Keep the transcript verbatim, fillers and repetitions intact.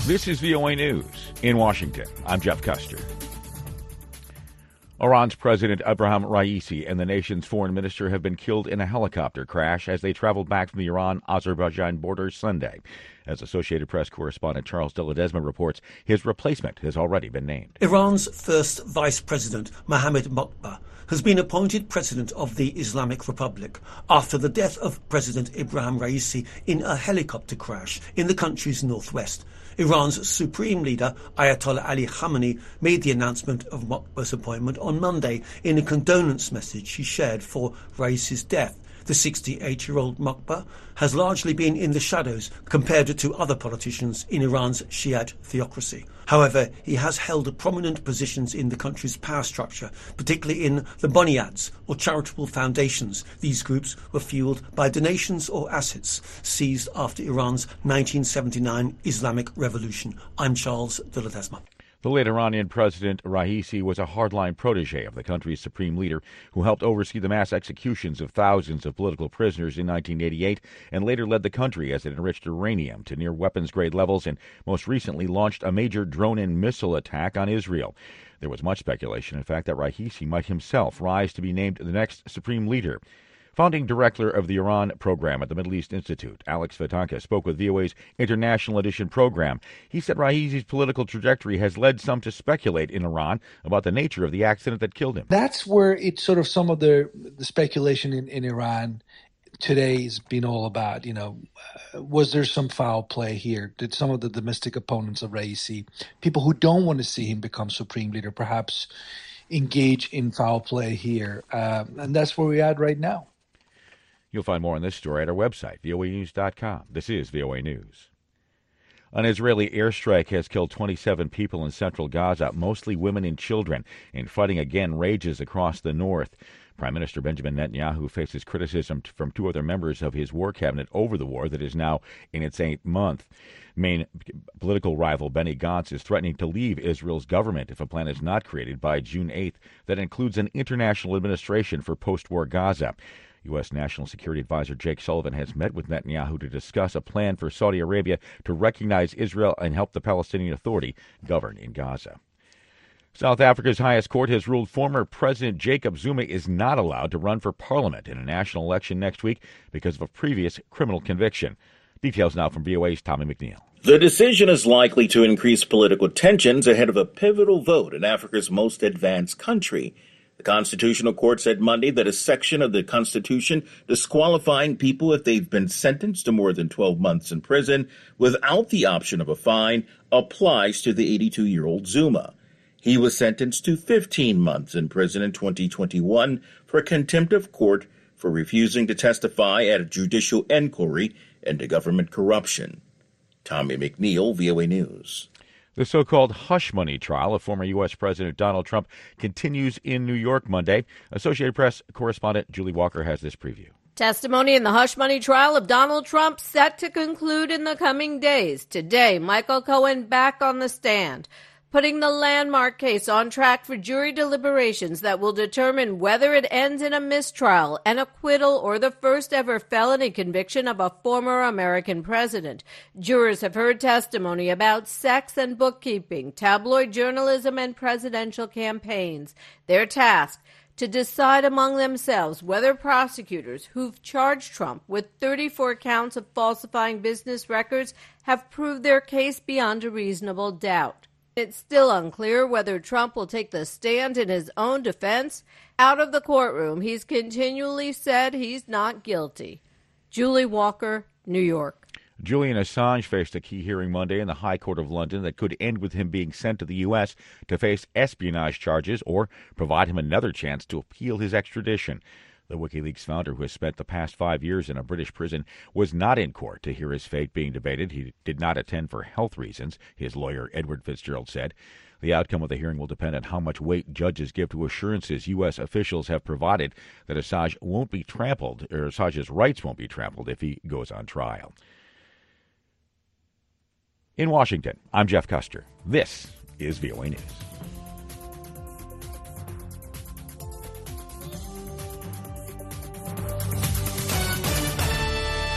This is V O A News. In Washington, I'm Jeff Custer. Iran's President Ebrahim Raisi and the nation's foreign minister have been killed in a helicopter crash as they traveled back from the Iran-Azerbaijan border Sunday. As Associated Press correspondent Charles de Ledesma reports, his replacement has already been named. Iran's first vice president, Mohammad Mokbar, has been appointed president of the Islamic Republic after the death of President Ebrahim Raisi in a helicopter crash in the country's northwest. Iran's supreme leader, Ayatollah Ali Khamenei, made the announcement of Mokbar's appointment on Monday in a condolence message he shared for Raisi's death. The sixty-eight-year-old Mokbar has largely been in the shadows compared to other politicians in Iran's Shiite theocracy. However, he has held prominent positions in the country's power structure, particularly in the Bunyads, or charitable foundations. These groups were fueled by donations or assets seized after Iran's nineteen seventy-nine Islamic Revolution. I'm Charles de Ledesma. The late Iranian President Raisi was a hardline protege of the country's supreme leader who helped oversee the mass executions of thousands of political prisoners in nineteen eighty-eight and later led the country as it enriched uranium to near weapons-grade levels and most recently launched a major drone and missile attack on Israel. There was much speculation, in fact, that Raisi might himself rise to be named the next supreme leader. Founding director of the Iran program at the Middle East Institute, Alex Vatanka, spoke with V O A's International Edition program. He said Raisi's political trajectory has led some to speculate in Iran about the nature of the accident that killed him. That's where it's sort of some of the, the speculation in, in Iran today has been all about. You know, uh, was there some foul play here? Did some of the domestic opponents of Raisi, people who don't want to see him become supreme leader, perhaps engage in foul play here? Uh, and that's where we're at right now. You'll find more on this story at our website, V O A news dot com. This is V O A News. An Israeli airstrike has killed twenty-seven people in central Gaza, mostly women and children, and fighting again rages across the north. Prime Minister Benjamin Netanyahu faces criticism from two other members of his war cabinet over the war that is now in its eighth month. Main political rival Benny Gantz is threatening to leave Israel's government if a plan is not created by June eighth that includes an international administration for post-war Gaza. U S. National Security Advisor Jake Sullivan has met with Netanyahu to discuss a plan for Saudi Arabia to recognize Israel and help the Palestinian Authority govern in Gaza. South Africa's highest court has ruled former President Jacob Zuma is not allowed to run for parliament in a national election next week because of a previous criminal conviction. Details now from V O A's Tommy McNeil. The decision is likely to increase political tensions ahead of a pivotal vote in Africa's most advanced country. The Constitutional Court said Monday that a section of the Constitution disqualifying people if they've been sentenced to more than twelve months in prison without the option of a fine applies to the eighty-two-year-old Zuma. He was sentenced to fifteen months in prison in twenty twenty-one for contempt of court for refusing to testify at a judicial inquiry into government corruption. Tommy McNeil, V O A News. The so-called hush money trial of former U S. President Donald Trump continues in New York Monday. Associated Press correspondent Julie Walker has this preview. Testimony in the hush money trial of Donald Trump set to conclude in the coming days. Today, Michael Cohen back on the stand, putting the landmark case on track for jury deliberations that will determine whether it ends in a mistrial, an acquittal, or the first ever felony conviction of a former American president. Jurors have heard testimony about sex and bookkeeping, tabloid journalism, and presidential campaigns. Their task, to decide among themselves whether prosecutors who've charged Trump with thirty-four counts of falsifying business records have proved their case beyond a reasonable doubt. It's still unclear whether Trump will take the stand in his own defense. Out of the courtroom, he's continually said he's not guilty. Julie Walker, New York. Julian Assange faced a key hearing Monday in the High Court of London that could end with him being sent to the U S to face espionage charges or provide him another chance to appeal his extradition. The WikiLeaks founder, who has spent the past five years in a British prison, was not in court to hear his fate being debated. He did not attend for health reasons, his lawyer Edward Fitzgerald said. The outcome of the hearing will depend on how much weight judges give to assurances U S officials have provided that Assange won't be trampled, or Assange's rights won't be trampled if he goes on trial. In Washington, I'm Jeff Custer. This is V O A News.